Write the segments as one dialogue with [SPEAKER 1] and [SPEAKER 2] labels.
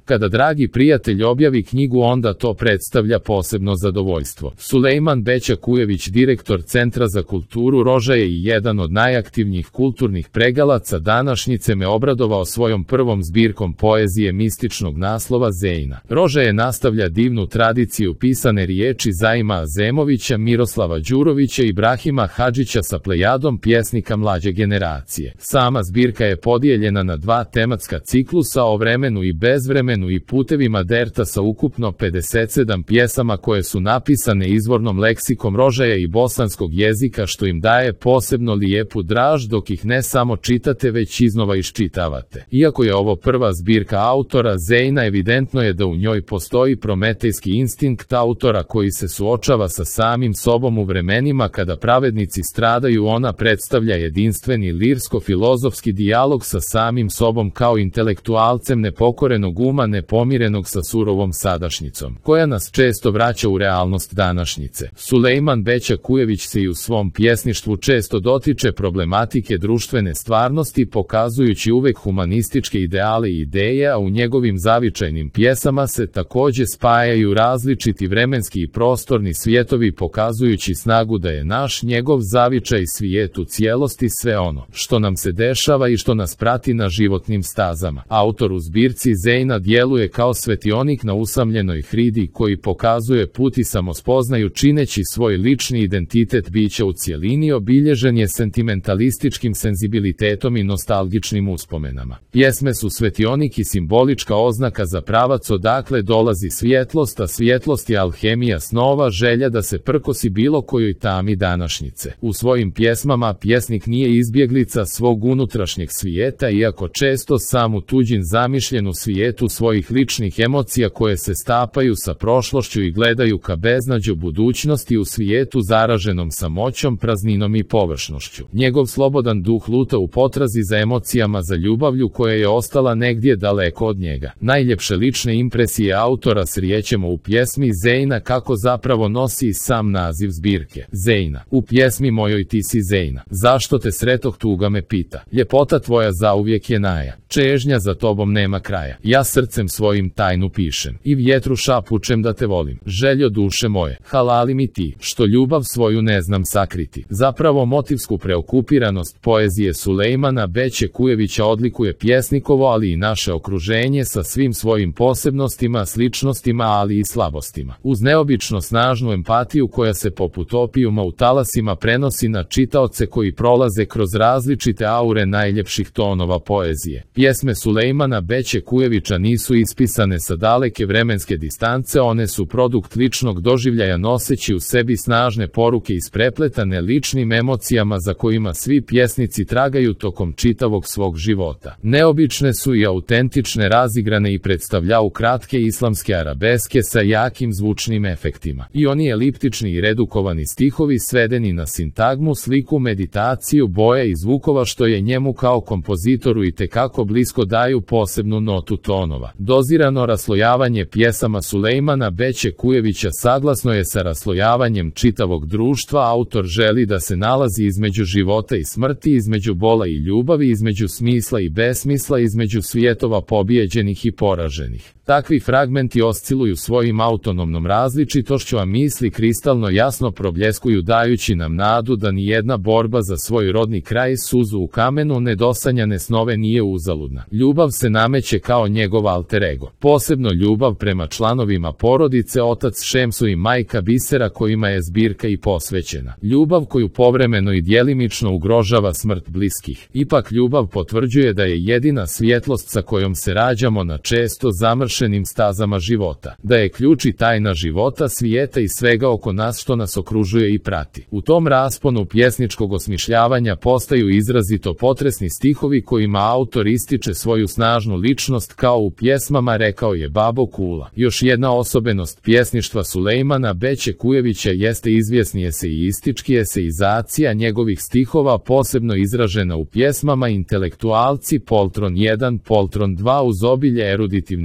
[SPEAKER 1] Kada dragi prijatelj objavi knjigu, onda to predstavlja posebno zadovoljstvo. Sulejman Beća Kujević, direktor Centra za kulturu Rožaje i jedan od najaktivnijih kulturnih pregalaca današnjice, me obradovao svojom prvom zbirkom poezije mističnog naslova Zejna. Rožaje nastavlja divnu tradiciju pisane riječi Zaima Azemovića, Miroslava Đurovića i Ibrahima Hadžića sa plejadom pjesnika mlađe generacije. Sama zbirka je podijeljena na 2 tematska ciklusa o vremenu i bezvremenu i putevima derta sa ukupno 57 pjesama koje su napisane izvornom leksikom Rožaja i bosanskog jezika, što im daje posebno lijepu draž dok ih ne samo čitate već iznova iščitavate. Iako je ovo prva zbirka autora Zejna, evidentno je da u njoj postoji prometejski instinkt autora koji se suočava sa samim sobom u vremenima kada pravednici stradaju. Ona predstavlja jedinstveni lirsko-filozofski dijalog sa samim sobom kao intelektualcem nepokorenog uma, nepomirenog sa surovom sadašnjicom, koja nas često vraća u realnost današnjice. Sulejman Beća Kujević se i u svom pjesništvu često dotiče problematike društvene stvarnosti, pokazujući uvek humanističke ideale i ideje, a u njegovim zavičajnim pjesama se takođe spajaju različiti vremenski i prostorni svijetovi, pokazujući snagu da je njegov zavičaj svijet u cijelosti sve ono što nam se dešava i što nas prati na životnim stazama. Autor u zbirci Zejna djeluje kao svetionik na usamljenoj hridi koji pokazuje put i samospoznaju, čineći svoj lični identitet bića u cijelini obilježen je sentimentalističkim senzibilitetom i nostalgičnim uspomenama. Pjesme su svetionik i simbolička oznaka za pravac odakle dolazi svjetlost, a svjetlost je alhemija snova, želja da se prkosi bilo kojoj tami današnjice. U svojim pjesmama pjesnik nije izbjeglica svog unutrašnjeg svijeta, iako često sam u tuđin zamišljen u svijetu svojih ličnih emocija koje se stapaju sa prošlošću i gledaju ka beznađu budućnosti u svijetu zaraženom samoćom, prazninom i površnošću. Njegov slobodan duh luta u potrazi za emocijama, za ljubavlju koja je ostala negdje daleko od njega. Najljepše lične impresije autora srijećemo u pjesmi Zejna, kako zapravo nosi i sam naziv zbirke. Zejna. U pjesmi mojoj ti si Zejna. Zašto te sretoh, tuga me pita. Ljepota tvoja zauvijek je naja. Čežnja za tobom nema kraja. Ja srcem svojim tajnu pišem i vjetru šapučem da te volim. Željo duše moje, halali mi ti, što ljubav svoju ne znam sakriti. Zapravo motivsku preokupiranost poezije Sulejmana Beće Kujevića odlikuje pjesnikovo, ali i naše okruženje sa svim svojim posebnostima, sličnostima, ali i slabostima. Uz neobično snažnu empatiju koja se poput opijuma u talasima prenosi na čitaoce koji prolaze kroz različite aure najljepših tonova poezije. Pjesme Sulejmana Beće Kujevića nisu ispisane sa daleke vremenske distance, one su produkt ličnog doživljaja noseći u sebi snažne poruke isprepletane ličnim emocijama za kojima svi pjesnici tragaju tokom čitavog svog života. Neobične su i autentične, razigrane i predstavljaju kratke islamske arabeske sa jakim zvučnim efektima. I oni eliptični i redukovani stihovi svedeni na sintagmu, sliku, meditaciju, boje i zvukova, što je njemu kao kompozitoru i tekako blisko, daju posebnu notu tonova. Dozirano raslojavanje pjesama Sulejmana Beće Kujevića saglasno je sa raslojavanjem čitavog društva. Autor želi da se nalazi između života i smrti, između bola i ljubavi, između smisla i besmisla, između svijetova pobijeđenih i poraženih. Takvi fragmenti osciluju svojim autonomnom različitošću, a misli kristalno jasno probljeskuju, dajući nam nadu da ni jedna borba za svoj rodni kraj, suzu u kamenu, nedosanjane snove nije uzaludna. Ljubav se nameće kao njegov alter ego. Posebno ljubav prema članovima porodice, otac Šemsu i majka Bisera, kojima je zbirka i posvećena. Ljubav koju povremeno i djelimično ugrožava smrt bliskih. Ipak ljubav potvrđuje da je jedina svjetlost sa kojom se rađamo na često zamršenim stazama života. Da je ključ i tajna života, svijeta i svega oko nas što nas okružuje i prati. U tom rasponu pjesničkog osmišljavanja postaju izrazito potresni stihovi kojima autor ističe svoju snažnu ličnost, kao u pjesmama Rekao je babo Kula. Još jedna osobenost pjesništva Sulejmana Beće Kujevića jeste izvjesni esejistički eseizacija njegovih stihova, posebno izražena u pjesmama Intelektualci, Poltron 1, Poltron 2, uz obilje eruditivnih naslova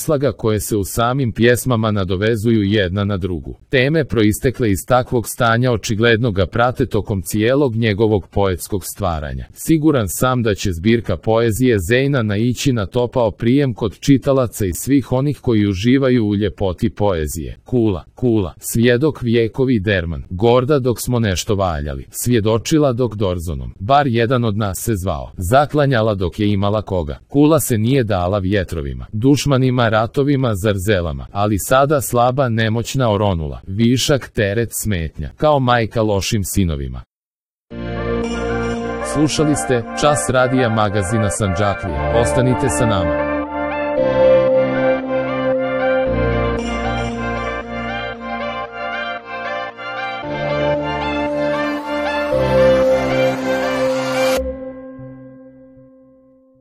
[SPEAKER 1] naslaga koje se u samim pjesmama nadovezuju jedna na drugu. Teme proistekle iz takvog stanja očigledno ga prate tokom cijelog njegovog poetskog stvaranja. Siguran sam da će zbirka poezije Zejna naići na topao prijem kod čitalaca i svih onih koji uživaju u ljepoti poezije. Kula, svjedok vijekovi derman, gorda dok smo nešto valjali, svjedočila dok dorzonom, bar jedan od nas se zvao, zaklanjala dok je imala koga. Kula se nije dala vjetrovima, dušmanima, ratovima, zarzelama, ali sada slaba, nemoćna oronula, višak, teret, smetnja, kao majka lošim sinovima. Slušali ste Čas radija magazina Sandžaklija. Ostanite sa nama.